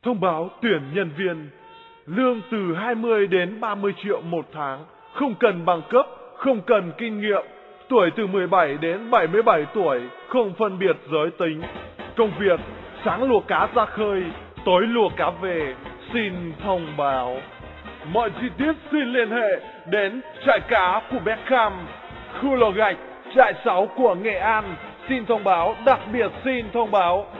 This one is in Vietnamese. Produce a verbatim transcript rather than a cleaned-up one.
Thông báo tuyển nhân viên. Lương từ hai mươi đến ba mươi triệu một tháng. Không cần bằng cấp, không cần kinh nghiệm. Tuổi từ mười bảy đến bảy mươi bảy tuổi, không phân biệt giới tính. Công việc: sáng lùa cá ra khơi, tối lùa cá về. Xin thông báo. Mọi chi tiết xin liên hệ đến trại cá của Beckham, khu lò gạch, trại sáu của Nghệ An. Xin thông báo, đặc biệt xin thông báo